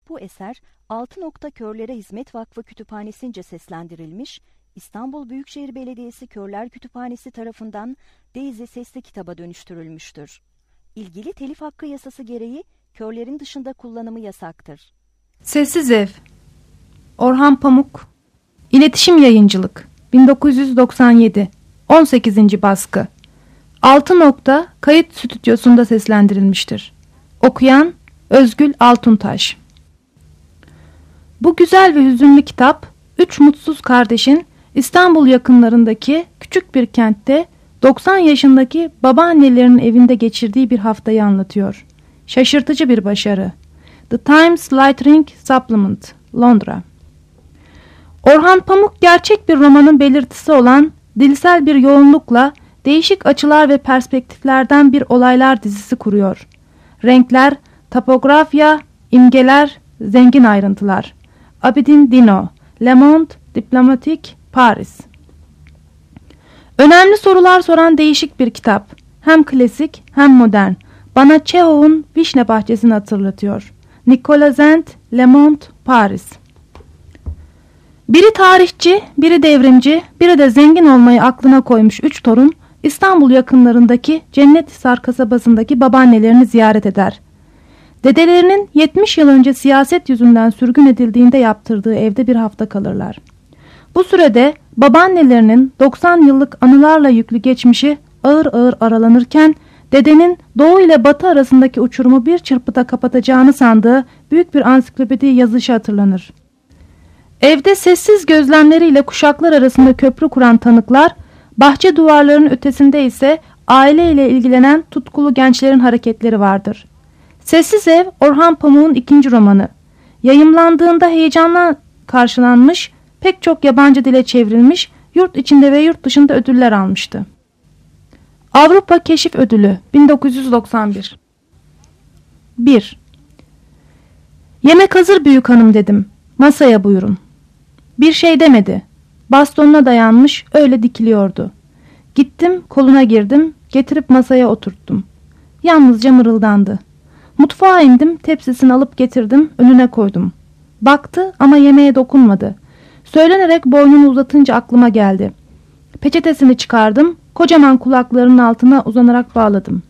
Bu eser Altı Nokta Körlere Hizmet Vakfı Kütüphanesi'nce seslendirilmiş, İstanbul Büyükşehir Belediyesi Körler Kütüphanesi tarafından Daisy sesli kitaba dönüştürülmüştür. İlgili telif hakkı yasası gereği körlerin dışında kullanımı yasaktır. Sessiz Ev, Orhan Pamuk, İletişim Yayıncılık, 1997, 18. baskı. Altı Nokta Kayıt Stüdyosu'nda seslendirilmiştir. Okuyan Özgül Altuntaş. Bu güzel ve hüzünlü kitap, 3 mutsuz kardeşin İstanbul yakınlarındaki küçük bir kentte 90 yaşındaki babaannelerinin evinde geçirdiği bir haftayı anlatıyor. Şaşırtıcı bir başarı. The Times Literary Supplement, Londra. Orhan Pamuk gerçek bir romanın belirtisi olan dilsel bir yoğunlukla değişik açılar ve perspektiflerden bir olaylar dizisi kuruyor. Renkler, topografya, imgeler, zengin ayrıntılar. Abidin Dino, Le Monde Diplomatique, Paris. Önemli sorular soran değişik bir kitap. Hem klasik hem modern. Bana Çehov'un Vişne Bahçesi'ni hatırlatıyor. Nicolas Zent, Le Monde, Paris. Biri tarihçi, biri devrimci, biri de zengin olmayı aklına koymuş 3 torun, İstanbul yakınlarındaki Cennethisar kasabasındaki babaannelerini ziyaret eder. Dedelerinin 70 yıl önce siyaset yüzünden sürgün edildiğinde yaptırdığı evde bir hafta kalırlar. Bu sürede babaannelerinin 90 yıllık anılarla yüklü geçmişi ağır ağır aralanırken dedenin doğu ile batı arasındaki uçurumu bir çırpıda kapatacağını sandığı büyük bir ansiklopedi yazışı hatırlanır. Evde sessiz gözlemleriyle kuşaklar arasında köprü kuran tanıklar, bahçe duvarlarının ötesinde ise aileyle ilgilenen tutkulu gençlerin hareketleri vardır. Sessiz Ev, Orhan Pamuk'un 2. romanı. Yayımlandığında heyecanla karşılanmış, pek çok yabancı dile çevrilmiş, yurt içinde ve yurt dışında ödüller almıştı. Avrupa Keşif Ödülü 1991. 1. Yemek hazır büyük hanım dedim. Masaya buyurun. Bir şey demedi. Bastonuna dayanmış öyle dikiliyordu. Gittim koluna girdim, getirip masaya oturttum. Yalnızca mırıldandı. Mutfağa indim, tepsisini alıp getirdim, önüne koydum. Baktı ama yemeğe dokunmadı. Söylenerek boynunu uzatınca aklıma geldi. Peçetesini çıkardım, kocaman kulaklarının altına uzanarak bağladım.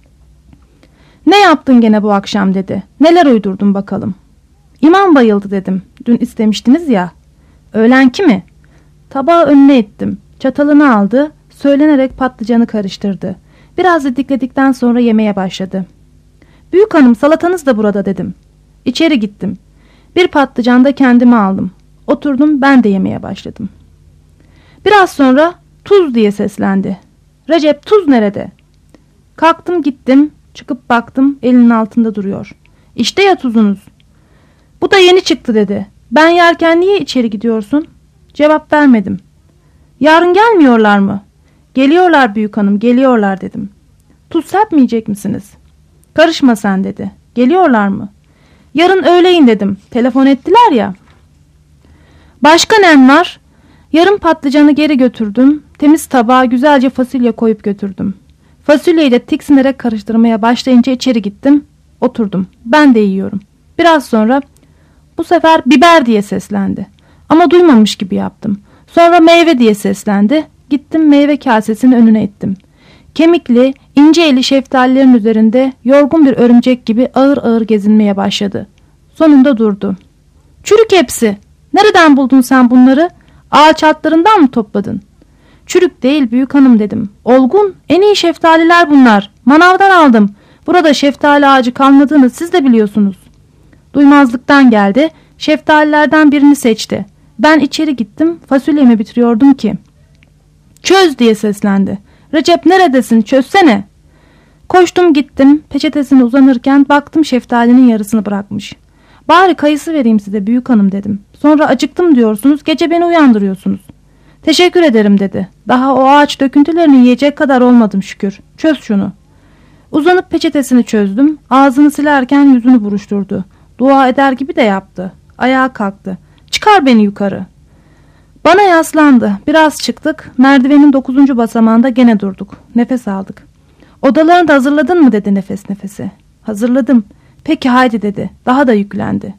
Ne yaptın gene bu akşam dedi. Neler uydurdun bakalım. İmam bayıldı dedim. Dün istemiştiniz ya. Öğlenki mi? Tabağı önüne ittim. Çatalını aldı, söylenerek patlıcanı karıştırdı. Biraz didikledikten sonra yemeye başladı. Büyük hanım salatanız da burada dedim. İçeri gittim. Bir patlıcan da kendime aldım. Oturdum ben de yemeye başladım. Biraz sonra tuz diye seslendi. Recep tuz nerede? Kalktım gittim, çıkıp baktım elinin altında duruyor. İşte ya tuzunuz. Bu da yeni çıktı dedi. Ben yerken niye içeri gidiyorsun? Cevap vermedim. Yarın gelmiyorlar mı? Geliyorlar büyük hanım, geliyorlar dedim. Tuz serpmeyecek misiniz? Karışma sen dedi. Geliyorlar mı? Yarın öğleyin dedim. Telefon ettiler ya. Başka nem var? Yarım patlıcanı geri götürdüm. Temiz tabağa güzelce fasulye koyup götürdüm. Fasulyeyi de tiksinerek karıştırmaya başlayınca içeri gittim. Oturdum. Ben de yiyorum. Biraz sonra bu sefer biber diye seslendi. Ama duymamış gibi yaptım. Sonra meyve diye seslendi. Gittim meyve kasesini önüne ittim. Kemikli, ince eli şeftalilerin üzerinde yorgun bir örümcek gibi ağır ağır gezinmeye başladı. Sonunda durdu. Çürük hepsi. Nereden buldun sen bunları? Ağaç altlarından mı topladın? Çürük değil büyük hanım dedim. Olgun, en iyi şeftaliler bunlar. Manavdan aldım. Burada şeftali ağacı kalmadığını siz de biliyorsunuz. Duymazlıktan geldi. Şeftalilerden birini seçti. Ben içeri gittim. Fasulyemi bitiriyordum ki. Çöz diye seslendi. Recep neredesin? Çözsene. Koştum gittim. Peçetesine uzanırken baktım şeftalinin yarısını bırakmış. Bari kayısı vereyim size büyük hanım dedim. Sonra acıktım diyorsunuz. Gece beni uyandırıyorsunuz. Teşekkür ederim dedi. Daha o ağaç döküntülerini yiyecek kadar olmadım şükür. Çöz şunu. Uzanıp peçetesini çözdüm. Ağzını silerken yüzünü buruşturdu. Dua eder gibi de yaptı. Ayağa kalktı. Çıkar beni yukarı. Bana yaslandı. Biraz çıktık. Merdivenin 9. basamağında gene durduk. Nefes aldık. Odalarını da hazırladın mı dedi nefes nefese. Hazırladım. Peki haydi dedi. Daha da yüklendi.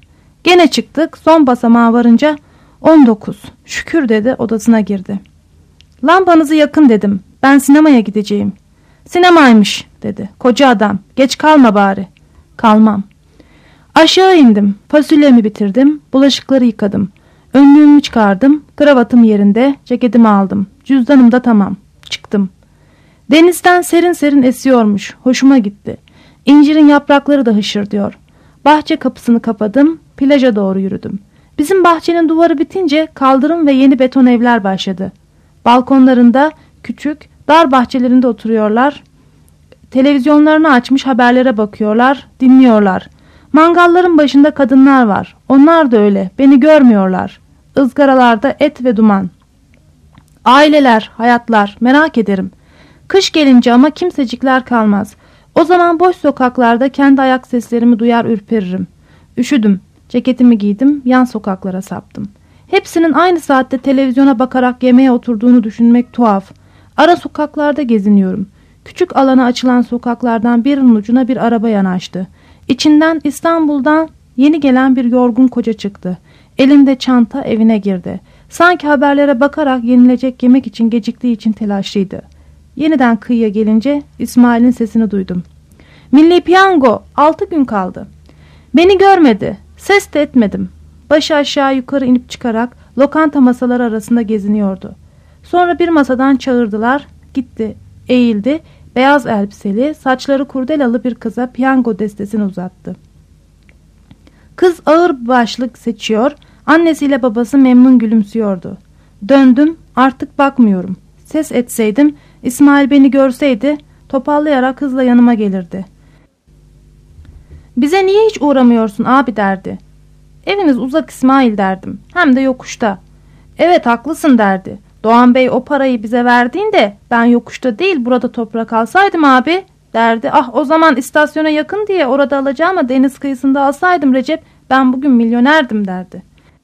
Gene çıktık, son basamağa varınca 19. Şükür dedi, odasına girdi. Lambanızı yakın dedim. Ben sinemaya gideceğim. Sinemaymış dedi. Koca adam. Geç kalma bari. Kalmam. Aşağı indim. Fasulyemi bitirdim. Bulaşıkları yıkadım. Önlüğümü çıkardım. Kravatım yerinde. Ceketimi aldım. Cüzdanım da tamam. Çıktım. Denizden serin serin esiyormuş. Hoşuma gitti. İncirin yaprakları da hışırdıyor. Bahçe kapısını kapadım. Plaja doğru yürüdüm. Bizim bahçenin duvarı bitince kaldırım ve yeni beton evler başladı. Balkonlarında küçük, dar bahçelerinde oturuyorlar. Televizyonlarını açmış haberlere bakıyorlar, dinliyorlar. Mangalların başında kadınlar var. Onlar da öyle. Beni görmüyorlar. Izgaralarda et ve duman. Aileler, hayatlar. Merak ederim. Kış gelince ama kimsecikler kalmaz. O zaman boş sokaklarda kendi ayak seslerimi duyar ürperirim. Üşüdüm. Ceketimi giydim. Yan sokaklara saptım. Hepsinin aynı saatte televizyona bakarak yemeğe oturduğunu düşünmek tuhaf. Ara sokaklarda geziniyorum. Küçük alana açılan sokaklardan birinin ucuna bir araba yanaştı. İçinden İstanbul'dan yeni gelen bir yorgun koca çıktı. Elinde çanta evine girdi. Sanki haberlere bakarak yenilecek yemek için geciktiği için telaşlıydı. Yeniden kıyıya gelince İsmail'in sesini duydum. Milli Piyango 6 gün kaldı. Beni görmedi. Ses de etmedim. Başı aşağı yukarı inip çıkarak lokanta masaları arasında geziniyordu. Sonra bir masadan çağırdılar. Gitti, eğildi. Beyaz elbiseli, saçları kurdelalı bir kıza piyango destesini uzattı. Kız ağır başlık seçiyor, annesiyle babası memnun gülümsüyordu. Döndüm, artık bakmıyorum. Ses etseydim, İsmail beni görseydi, topallayarak hızla yanıma gelirdi. Bize niye hiç uğramıyorsun abi derdi. Eviniz uzak İsmail derdim, hem de yokuşta. Evet haklısın derdi. Doğan Bey o parayı bize verdiğinde ben yokuşta değil burada toprak alsaydım abi derdi. Ah o zaman istasyona yakın diye orada alacağıma deniz kıyısında alsaydım Recep ben bugün milyonerdim derdi.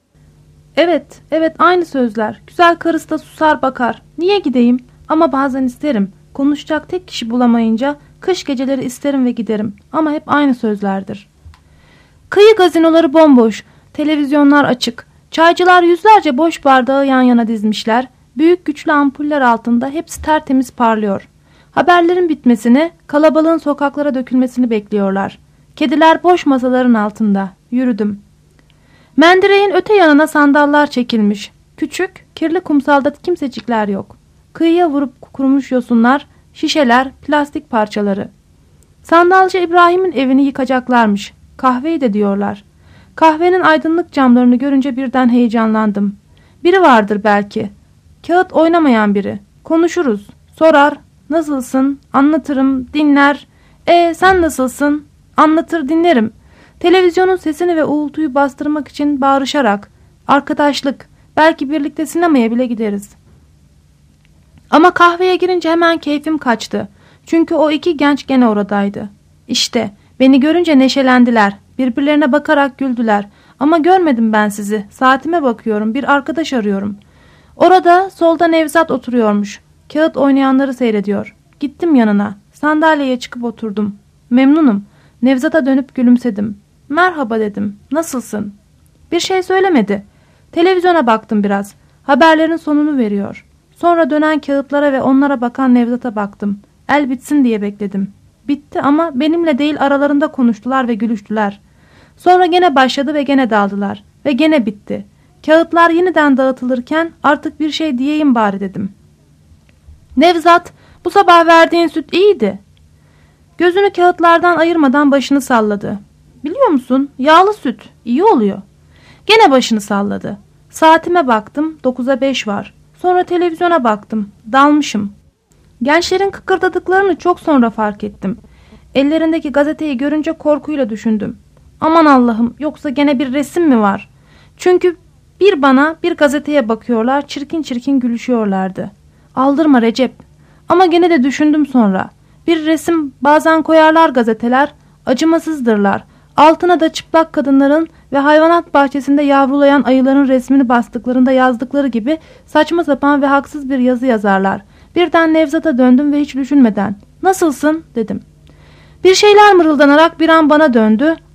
Evet aynı sözler. Güzel karısı da susar bakar. Niye gideyim? Ama bazen isterim. Konuşacak tek kişi bulamayınca kış geceleri isterim ve giderim. Ama hep aynı sözlerdir. Kıyı gazinoları bomboş. Televizyonlar açık. Çaycılar yüzlerce boş bardağı yan yana dizmişler. Büyük güçlü ampuller altında hepsi tertemiz parlıyor. Haberlerin bitmesini, kalabalığın sokaklara dökülmesini bekliyorlar. Kediler boş masaların altında. Yürüdüm. Mendireğin öte yanına sandallar çekilmiş. Küçük, kirli kumsalda kimsecikler yok. Kıyıya vurup kurumuş yosunlar, şişeler, plastik parçaları. Sandalcı İbrahim'in evini yıkacaklarmış. Kahveyi de diyorlar. Kahvenin aydınlık camlarını görünce birden heyecanlandım. Biri vardır belki. Kağıt oynamayan biri. Konuşuruz. Sorar. Nasılsın? Anlatırım. Dinler. Sen nasılsın? Anlatır dinlerim. Televizyonun sesini ve uğultuyu bastırmak için bağırışarak. Arkadaşlık. Belki birlikte sinemaya bile gideriz. Ama kahveye girince hemen keyfim kaçtı. Çünkü o iki genç gene oradaydı. İşte beni görünce neşelendiler. Birbirlerine bakarak güldüler. Ama görmedim ben sizi. Saatime bakıyorum. Bir arkadaş arıyorum. Orada solda Nevzat oturuyormuş. Kağıt oynayanları seyrediyor. Gittim yanına. Sandalyeye çıkıp oturdum. Memnunum. Nevzat'a dönüp gülümsedim. Merhaba dedim. Nasılsın? Bir şey söylemedi. Televizyona baktım biraz. Haberlerin sonunu veriyor. Sonra dönen kağıtlara ve onlara bakan Nevzat'a baktım. El bitsin diye bekledim. Bitti ama benimle değil aralarında konuştular ve gülüştüler. Sonra gene başladı ve gene daldılar. Ve gene bitti. Kağıtlar yeniden dağıtılırken artık bir şey diyeyim bari dedim. Nevzat, bu sabah verdiğin süt iyiydi. Gözünü kağıtlardan ayırmadan başını salladı. Biliyor musun? Yağlı süt. İyi oluyor. Gene başını salladı. Saatime baktım. 9'a 5 var. Sonra televizyona baktım. Dalmışım. Gençlerin kıkırdadıklarını çok sonra fark ettim. Ellerindeki gazeteyi görünce korkuyla düşündüm. Aman Allah'ım, yoksa gene bir resim mi var? Çünkü bir bana bir gazeteye bakıyorlar, çirkin çirkin gülüşüyorlardı. Aldırma Recep. Ama gene de düşündüm sonra. Bir resim bazen koyarlar gazeteler, acımasızdırlar. Altına da çıplak kadınların ve hayvanat bahçesinde yavrulayan ayıların resmini bastıklarında yazdıkları gibi saçma sapan ve haksız bir yazı yazarlar. Birden Nevzat'a döndüm ve hiç düşünmeden "Nasılsın?" dedim. Bir şeyler mırıldanarak bir an bana döndü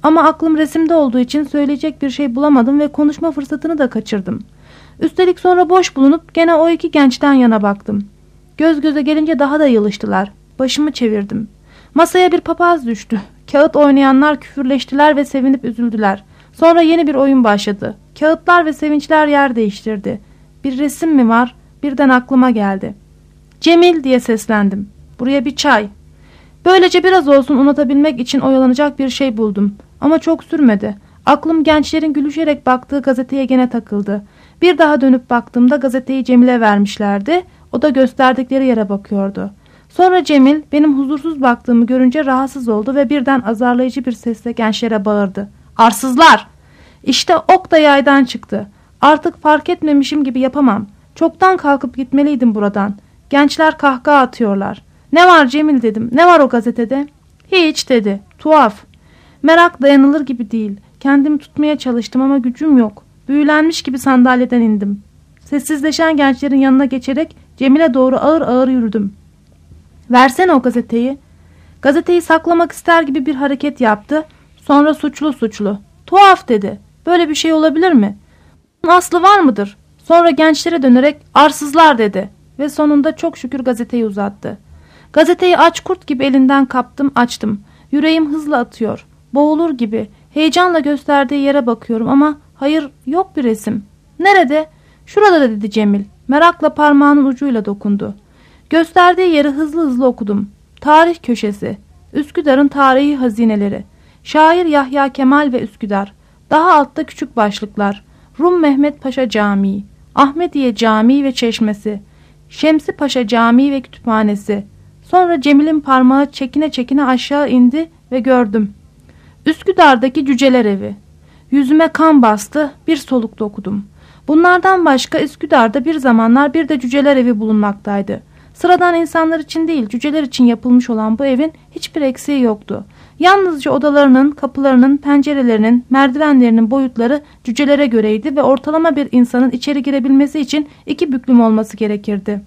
Ama aklım resimde olduğu için söyleyecek bir şey bulamadım ve konuşma fırsatını da kaçırdım. Üstelik sonra boş bulunup gene o iki gençten yana baktım. Göz göze gelince daha da yılıştılar. Başımı çevirdim. Masaya bir papaz düştü. Kağıt oynayanlar küfürleştiler ve sevinip üzüldüler. Sonra yeni bir oyun başladı. Kağıtlar ve sevinçler yer değiştirdi. Bir resim mi var? Birden aklıma geldi. "Cemil" diye seslendim. "Buraya bir çay." Böylece biraz olsun unutabilmek için oyalanacak bir şey buldum. Ama çok sürmedi. Aklım gençlerin gülüşerek baktığı gazeteye gene takıldı. Bir daha dönüp baktığımda gazeteyi Cemil'e vermişlerdi. O da gösterdikleri yere bakıyordu. Sonra Cemil benim huzursuz baktığımı görünce rahatsız oldu ve birden azarlayıcı bir sesle gençlere bağırdı. "Arsızlar!" İşte ok da yaydan çıktı. Artık fark etmemişim gibi yapamam. Çoktan kalkıp gitmeliydim buradan. Gençler kahkaha atıyorlar. "Ne var Cemil?" dedim. "Ne var o gazetede?" "Hiç" dedi. "Tuhaf." Merak dayanılır gibi değil. Kendimi tutmaya çalıştım ama gücüm yok. Büyülenmiş gibi sandalyeden indim. Sessizleşen gençlerin yanına geçerek Cemil'e doğru ağır ağır yürüdüm. "Versene o gazeteyi." Gazeteyi saklamak ister gibi bir hareket yaptı. Sonra suçlu. "Tuhaf" dedi. "Böyle bir şey olabilir mi? Bunun aslı var mıdır?" Sonra gençlere dönerek "Arsızlar" dedi. Ve sonunda çok şükür gazeteyi uzattı. Gazeteyi aç kurt gibi elinden kaptım, açtım. Yüreğim hızla atıyor. Boğulur gibi. Heyecanla gösterdiği yere bakıyorum ama hayır, yok bir resim. "Nerede?" "Şurada" dedi Cemil. Merakla parmağının ucuyla dokundu. Gösterdiği yeri hızlı okudum. Tarih köşesi. Üsküdar'ın tarihi hazineleri. Şair Yahya Kemal ve Üsküdar. Daha altta küçük başlıklar. Rum Mehmet Paşa Camii. Ahmediye Camii ve Çeşmesi. Şemsi Paşa Camii ve Kütüphanesi. Sonra Cemil'in parmağı çekine aşağı indi ve gördüm. Üsküdar'daki Cüceler Evi. Yüzüme kan bastı, bir solukta okudum. Bunlardan başka Üsküdar'da bir zamanlar bir de Cüceler Evi bulunmaktaydı. Sıradan insanlar için değil, cüceler için yapılmış olan bu evin hiçbir eksiği yoktu. Yalnızca odalarının, kapılarının, pencerelerinin, merdivenlerinin boyutları cücelere göreydi ve ortalama bir insanın içeri girebilmesi için 2 büklüm olması gerekirdi.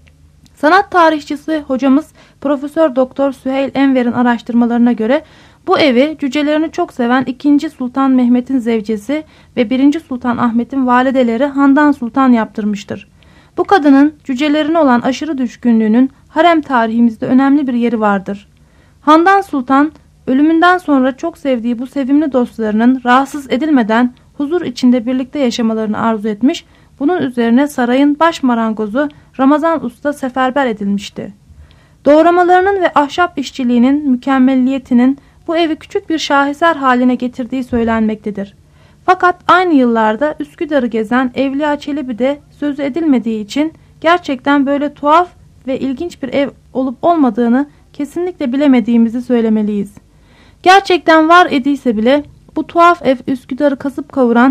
Sanat tarihçisi hocamız Profesör Doktor Süheyl Enver'in araştırmalarına göre bu evi cücelerini çok seven 2. Sultan Mehmet'in zevcesi ve 1. Sultan Ahmet'in valideleri Handan Sultan yaptırmıştır. Bu kadının cücelerine olan aşırı düşkünlüğünün harem tarihimizde önemli bir yeri vardır. Handan Sultan ölümünden sonra çok sevdiği bu sevimli dostlarının rahatsız edilmeden huzur içinde birlikte yaşamalarını arzu etmiş, bunun üzerine sarayın baş marangozu Ramazan Usta seferber edilmişti. Doğramalarının ve ahşap işçiliğinin mükemmelliyetinin bu evi küçük bir şaheser haline getirdiği söylenmektedir. Fakat aynı yıllarda Üsküdar'ı gezen Evliya Çelebi de sözü edilmediği için gerçekten böyle tuhaf ve ilginç bir ev olup olmadığını kesinlikle bilemediğimizi söylemeliyiz. Gerçekten var idiyse bile bu tuhaf ev Üsküdar'ı kasıp kavuran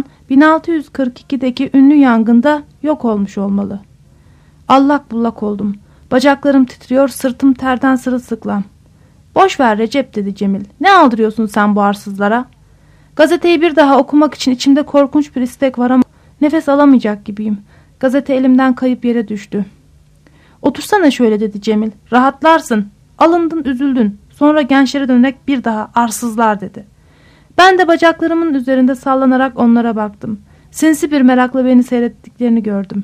1642'deki ünlü yangında yok olmuş olmalı. Allak bullak oldum. Bacaklarım titriyor, sırtım terden sırılsıklam. "Boş ver Recep" dedi Cemil. "Ne aldırıyorsun sen bu arsızlara?" Gazeteyi bir daha okumak için içimde korkunç bir istek var ama nefes alamayacak gibiyim. Gazete elimden kayıp yere düştü. "Otursana şöyle" dedi Cemil. "Rahatlarsın. Alındın, üzüldün." Sonra gençlere dönerek bir daha "Arsızlar" dedi. Ben de bacaklarımın üzerinde sallanarak onlara baktım. Sinsi bir merakla beni seyrettiklerini gördüm.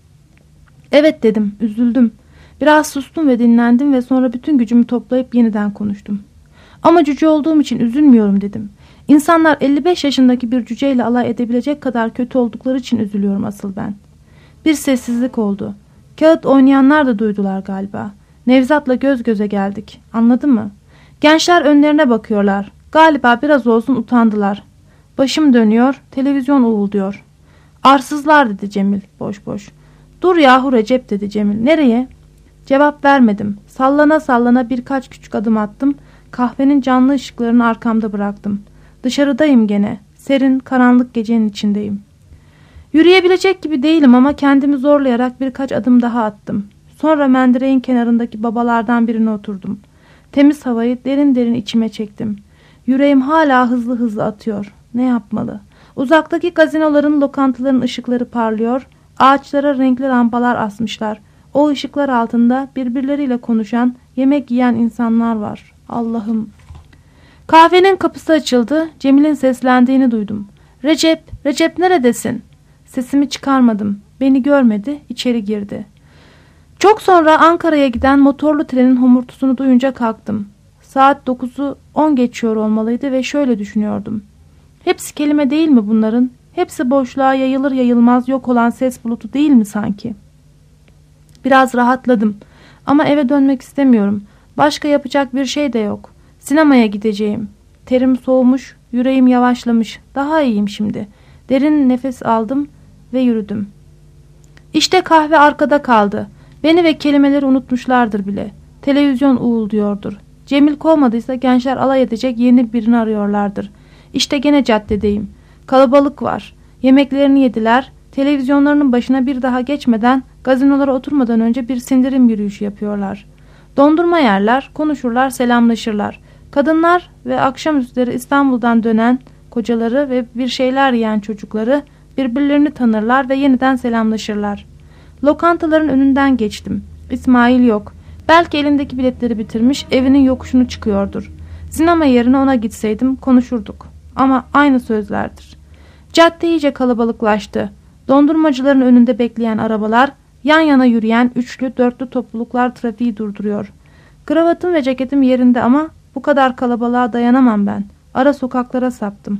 "Evet" dedim, üzüldüm. Biraz sustum ve dinlendim ve sonra bütün gücümü toplayıp yeniden konuştum. "Ama cüce olduğum için üzülmüyorum" dedim. "İnsanlar 55 yaşındaki bir cüceyle alay edebilecek kadar kötü oldukları için üzülüyorum asıl ben." Bir sessizlik oldu. Kağıt oynayanlar da duydular galiba. Nevzat'la göz göze geldik. Anladı mı? Gençler önlerine bakıyorlar. Galiba biraz olsun utandılar. Başım dönüyor, televizyon uğulduyor. "Arsızlar" dedi Cemil boş boş. "Dur yahu Recep" dedi Cemil. "Nereye?" Cevap vermedim. Sallana sallana birkaç küçük adım attım. Kahvenin canlı ışıklarını arkamda bıraktım. Dışarıdayım gene. Serin, karanlık gecenin içindeyim. Yürüyebilecek gibi değilim ama kendimi zorlayarak birkaç adım daha attım. Sonra mendireğin kenarındaki babalardan birine oturdum. Temiz havayı derin derin içime çektim. Yüreğim hala hızlı hızlı atıyor. Ne yapmalı? Uzaktaki gazinoların, lokantaların ışıkları parlıyor. Ağaçlara renkli lambalar asmışlar. O ışıklar altında birbirleriyle konuşan, yemek yiyen insanlar var. Allah'ım! Kahvenin kapısı açıldı. Cemil'in seslendiğini duydum. Recep, Recep neredesin? Sesimi çıkarmadım. Beni görmedi, içeri girdi. Çok sonra Ankara'ya giden motorlu trenin homurtusunu duyunca kalktım. Saat 9'u 10 geçiyor olmalıydı ve şöyle düşünüyordum. Hepsi kelime değil mi bunların? Hepsi boşluğa yayılır yayılmaz yok olan ses bulutu değil mi sanki? Biraz rahatladım. Ama eve dönmek istemiyorum. Başka yapacak bir şey de yok. Sinemaya gideceğim. Terim soğumuş, yüreğim yavaşlamış. Daha iyiyim şimdi. Derin nefes aldım ve yürüdüm. İşte kahve arkada kaldı. Beni ve kelimeleri unutmuşlardır bile. Televizyon uğulduyordur. Cemil kovmadıysa gençler alay edecek yeni birini arıyorlardır. İşte gene caddedeyim. Kalabalık var. Yemeklerini yediler. Televizyonlarının başına bir daha geçmeden, gazinolara oturmadan önce bir sindirim yürüyüşü yapıyorlar. Dondurma yerler, konuşurlar, selamlaşırlar. Kadınlar ve akşamüstleri İstanbul'dan dönen kocaları ve bir şeyler yiyen çocukları birbirlerini tanırlar ve yeniden selamlaşırlar. Lokantaların önünden geçtim. İsmail yok. Belki elindeki biletleri bitirmiş, evinin yokuşunu çıkıyordur. Sinema yerine ona gitseydim konuşurduk. Ama aynı sözlerdir. Cadde iyice kalabalıklaştı. Dondurmacıların önünde bekleyen arabalar, yan yana yürüyen üçlü, dörtlü topluluklar trafiği durduruyor. Kravatım ve ceketim yerinde ama bu kadar kalabalığa dayanamam ben. Ara sokaklara saptım.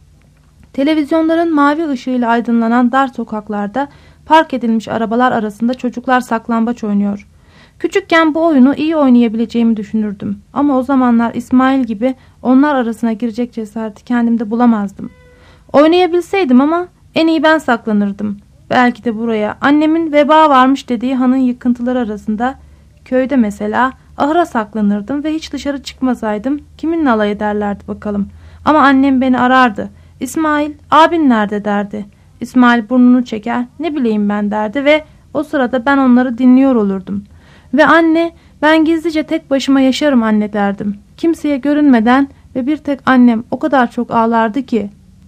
Televizyonların mavi ışığıyla aydınlanan dar sokaklarda park edilmiş arabalar arasında çocuklar saklambaç oynuyor. Küçükken bu oyunu iyi oynayabileceğimi düşünürdüm. Ama o zamanlar İsmail gibi onlar arasına girecek cesareti kendimde bulamazdım. Oynayabilseydim ama en iyi ben saklanırdım. Belki de buraya annemin veba varmış dediği hanın yıkıntıları arasında, köyde mesela, ahıra saklanırdım ve hiç dışarı çıkmasaydım kiminle alay ederlerdi bakalım. Ama annem beni arardı. İsmail, abin nerede derdi. İsmail burnunu çeker, ne bileyim ben derdi ve o sırada ben onları dinliyor olurdum. Ve anne, ben gizlice tek başıma yaşarım anne derdim. Kimseye görünmeden ve bir tek annem o kadar çok ağlardı ki.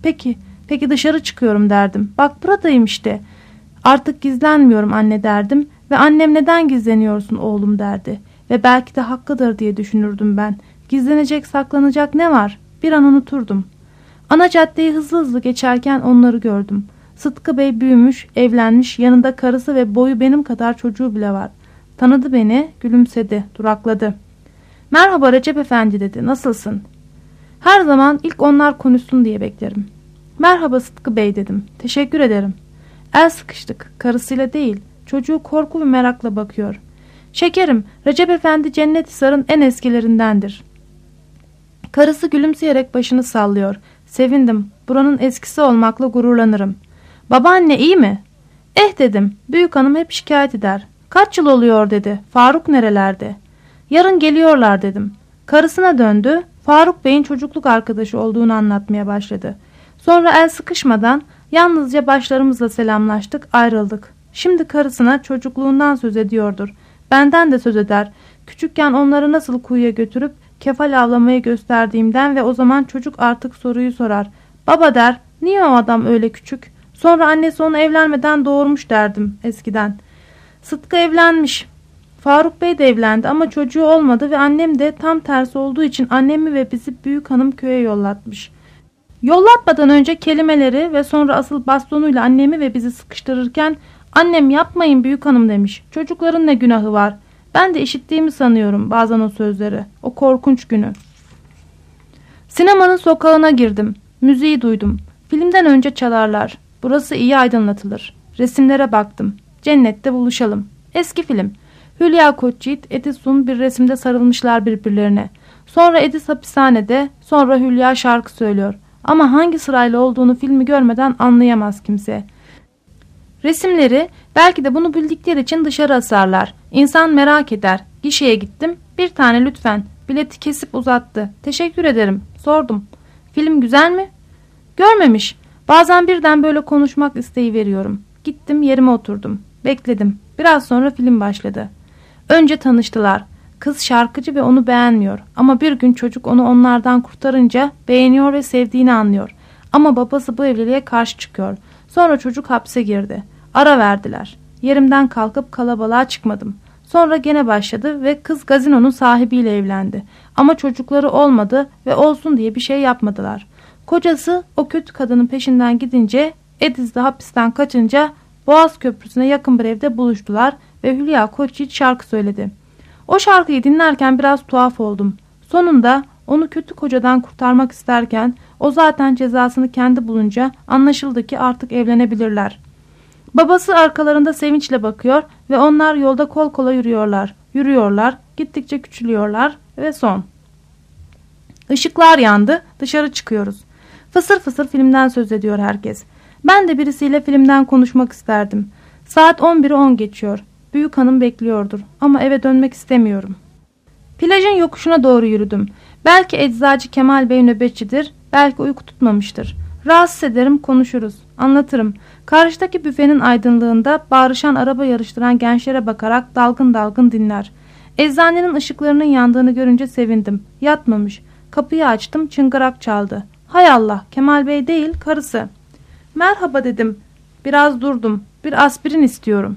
Peki dışarı çıkıyorum derdim. Bak buradayım işte. Artık gizlenmiyorum anne derdim ve annem neden gizleniyorsun oğlum derdi. Ve belki de hakkıdır diye düşünürdüm ben. Gizlenecek, saklanacak ne var? Bir an unuturdum. Ana caddeyi hızlı hızlı geçerken onları gördüm. Sıtkı Bey büyümüş, evlenmiş, yanında karısı ve boyu benim kadar çocuğu bile var. Tanıdı beni, gülümsedi, durakladı. Merhaba Recep Efendi dedi, nasılsın? Her zaman ilk onlar konuşsun diye beklerim. Merhaba Sıtkı Bey dedim, teşekkür ederim. El sıkıştık, karısıyla değil, çocuğu korku ve merakla bakıyor. Şekerim, Recep Efendi Cennet-i en eskilerindendir. Karısı gülümseyerek başını sallıyor. Sevindim, buranın eskisi olmakla gururlanırım. Babaanne iyi mi? Dedim, büyük hanım hep şikayet eder. Kaç yıl oluyor dedi, Faruk nerelerde? Yarın geliyorlar dedim. Karısına döndü, Faruk Bey'in çocukluk arkadaşı olduğunu anlatmaya başladı. Sonra el sıkışmadan yalnızca başlarımızla selamlaştık, ayrıldık. Şimdi karısına çocukluğundan söz ediyordur. Benden de söz eder. Küçükken onları nasıl kuyuya götürüp kefal avlamayı gösterdiğimden ve o zaman çocuk artık soruyu sorar. Baba der, niye o adam öyle küçük? Sonra annesi onu evlenmeden doğurmuş derdim eskiden. Sıtkı evlenmiş. Faruk Bey de evlendi ama çocuğu olmadı ve annem de tam tersi olduğu için annemi ve bizi büyük hanım köye yollatmış. Yollatmadan önce kelimeleri ve sonra asıl bastonuyla annemi ve bizi sıkıştırırken annem yapmayın büyük hanım demiş. Çocukların ne günahı var? Ben de işittiğimi sanıyorum bazen o sözleri. O korkunç günü. Sinemanın sokağına girdim. Müziği duydum. Filmden önce çalarlar. Burası iyi aydınlatılır. Resimlere baktım. Cennette buluşalım. Eski film. Hülya Koçyiğit, Edison bir resimde sarılmışlar birbirlerine. Sonra Edis hapishanede, sonra Hülya şarkı söylüyor. Ama hangi sırayla olduğunu filmi görmeden anlayamaz kimse. Resimleri belki de bunu bildikleri için dışarı asarlar. İnsan merak eder. Gişeye gittim. Bir tane lütfen. Bileti kesip uzattı. Teşekkür ederim. Sordum. Film güzel mi? Görmemiş. Bazen birden böyle konuşmak isteği veriyorum. Gittim yerime oturdum. Bekledim. Biraz sonra film başladı. Önce tanıştılar. Kız şarkıcı ve onu beğenmiyor. Ama bir gün çocuk onu onlardan kurtarınca beğeniyor ve sevdiğini anlıyor. Ama babası bu evliliğe karşı çıkıyor. Sonra çocuk hapse girdi. Ara verdiler. Yerimden kalkıp kalabalığa çıkmadım. Sonra gene başladı ve kız gazinonun sahibiyle evlendi. Ama çocukları olmadı ve olsun diye bir şey yapmadılar. Kocası o kötü kadının peşinden gidince, Ediz de hapisten kaçınca Boğaz Köprüsü'ne yakın bir evde buluştular ve Hülya Koçyiğit şarkı söyledi. O şarkıyı dinlerken biraz tuhaf oldum. Sonunda onu kötü kocadan kurtarmak isterken o zaten cezasını kendi bulunca anlaşıldı ki artık evlenebilirler. Babası arkalarında sevinçle bakıyor ve onlar yolda kol kola yürüyorlar. Yürüyorlar, gittikçe küçülüyorlar ve son. Işıklar yandı, dışarı çıkıyoruz. Fısır fısır filmden söz ediyor herkes. Ben de birisiyle filmden konuşmak isterdim. Saat 11'i 10 geçiyor. Büyük hanım bekliyordur ama eve dönmek istemiyorum. Plajın yokuşuna doğru yürüdüm. Belki eczacı Kemal Bey nöbetçidir, belki uyku tutmamıştır. Rahatsız ederim, konuşuruz, anlatırım. Karşıdaki büfenin aydınlığında bağırışan, araba yarıştıran gençlere bakarak dalgın dalgın dinler. Eczanenin ışıklarının yandığını görünce sevindim. Yatmamış. Kapıyı açtım, çıngırak çaldı. Hay Allah, Kemal Bey değil, karısı. Merhaba dedim. Biraz durdum. Bir aspirin istiyorum.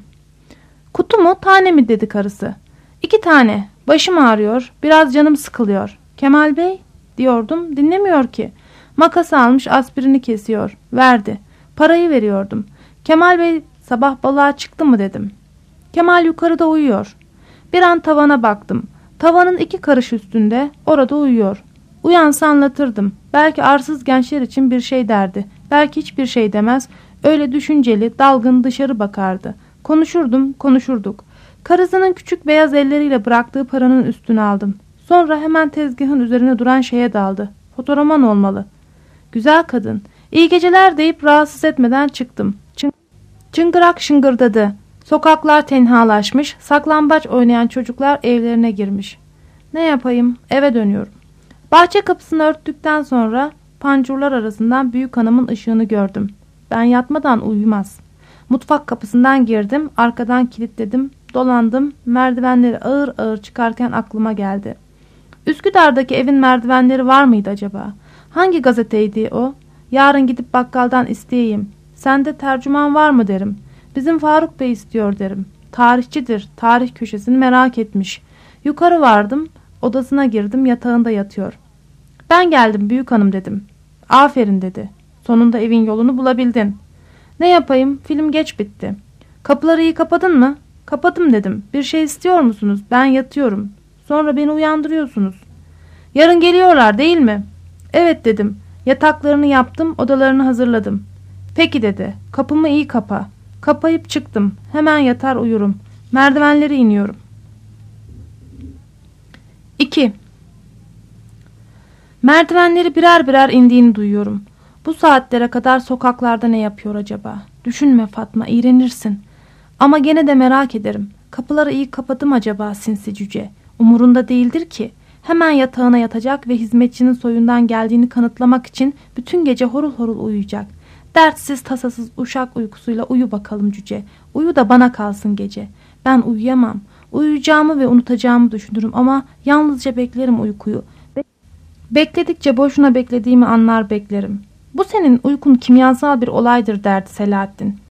Kutu mu, tane mi dedi karısı. 2 tane. Başım ağrıyor. Biraz canım sıkılıyor. Kemal Bey diyordum. Dinlemiyor ki. Makas almış, aspirini kesiyor. Verdi. Parayı veriyordum. Kemal Bey sabah balığa çıktı mı dedim. Kemal yukarıda uyuyor. Bir an tavana baktım. Tavanın 2 karış üstünde, orada uyuyor. Uyansa anlatırdım. Belki arsız gençler için bir şey derdi. Belki hiçbir şey demez. Öyle düşünceli, dalgın dışarı bakardı. Konuşurduk. Karısının küçük beyaz elleriyle bıraktığı paranın üstüne aldım. Sonra hemen tezgahın üzerine duran şeye daldı. Fotoğraman olmalı. Güzel kadın. İyi geceler deyip rahatsız etmeden çıktım. Çıngırak şıngırdadı. Sokaklar tenhalaşmış, saklambaç oynayan çocuklar evlerine girmiş. Ne yapayım? Eve dönüyorum. Bahçe kapısını örttükten sonra pancurlar arasından büyük hanımın ışığını gördüm. Ben yatmadan uyumaz. Mutfak kapısından girdim, arkadan kilitledim, dolandım, merdivenleri ağır ağır çıkarken aklıma geldi. Üsküdar'daki evin merdivenleri var mıydı acaba? Hangi gazeteydi o? Yarın gidip bakkaldan isteyeyim. Sende tercüman var mı derim. Bizim Faruk Bey istiyor derim. Tarihçidir, tarih köşesini merak etmiş. Yukarı vardım, odasına girdim, yatağında yatıyor. Ben geldim büyük hanım dedim. Aferin dedi. Sonunda evin yolunu bulabildin. Ne yapayım? Film geç bitti. Kapıları iyi kapadın mı? Kapadım dedim. Bir şey istiyor musunuz? Ben yatıyorum. Sonra beni uyandırıyorsunuz. Yarın geliyorlar değil mi? Evet dedim. Yataklarını yaptım, odalarını hazırladım. Peki dedi. Kapımı iyi kapa. Kapayıp çıktım. Hemen yatar uyurum. Merdivenleri iniyorum. 2. Merdivenleri birer birer indiğini duyuyorum. Bu saatlere kadar sokaklarda ne yapıyor acaba? Düşünme Fatma, iğrenirsin. Ama gene de merak ederim. Kapıları iyi kapadım acaba sinsi cüce? Umurunda değildir ki. Hemen yatağına yatacak ve hizmetçinin soyundan geldiğini kanıtlamak için bütün gece horul horul uyuyacak. Dertsiz tasasız uşak uykusuyla uyu bakalım cüce. Uyu da bana kalsın gece. Ben uyuyamam. Uyuyacağımı ve unutacağımı düşünürüm ama yalnızca beklerim uykuyu. Bekledikçe boşuna beklediğimi anlar beklerim. Bu senin uykun kimyasal bir olaydır derdi Selahattin.